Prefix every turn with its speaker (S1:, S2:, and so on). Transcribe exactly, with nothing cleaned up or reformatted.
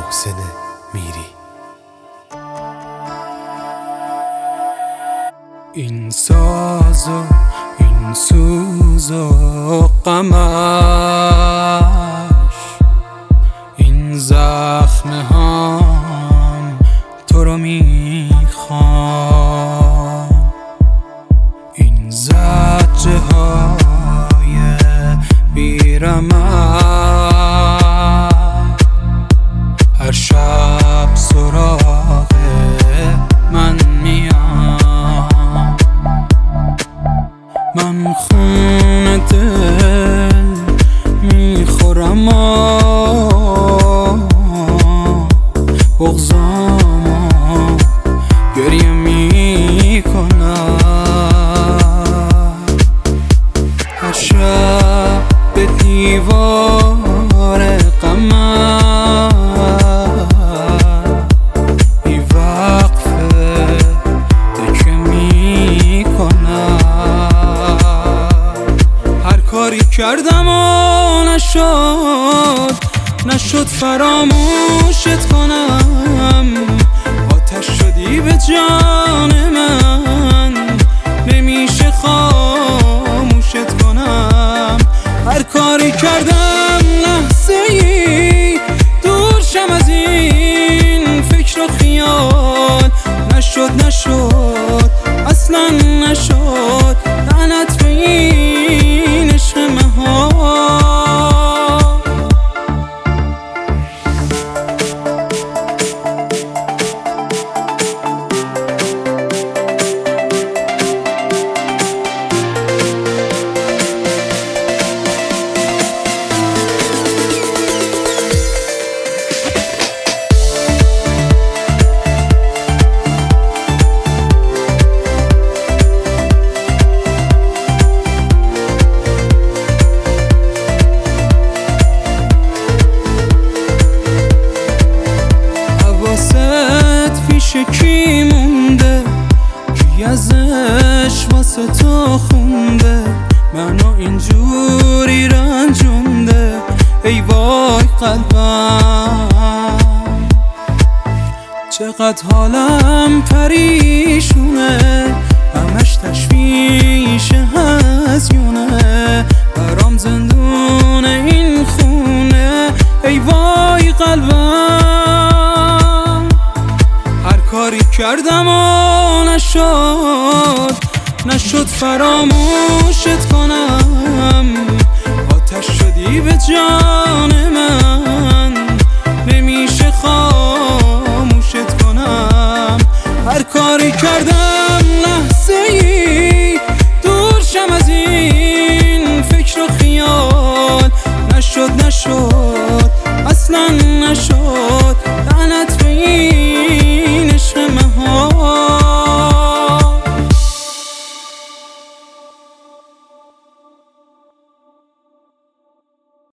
S1: محسن میری. این ساز و این سوز و غمش، این زخم هم تو رو میخوام، این زجه های بیرمق هر شب سراغ من میام. من خون دل میخورم و بغضامو گریه میکنم. هر شب به دیوار غمم بی وقفه تکه میکنم. هر کاری کردم و نشد نشد فراموشت کنم. آتش شدی به جان من، نمیشه خاموشت کنم. هر کاری کردم لحظه ای دور شم از این فکر و خیال. نشد نشد اصلا نشد، لعنت به این عشق محال. کی مونده کی ازش واسه تو خونده، منو اینجوری رنجونده. ای وای قلبم چقدر حالم پریشونه، همش تشویش هزیونه. برام زندون این خونه ای وای قلبم. هر کاری کردم و نشد نشد فراموشت کنم. آتش شدی به جان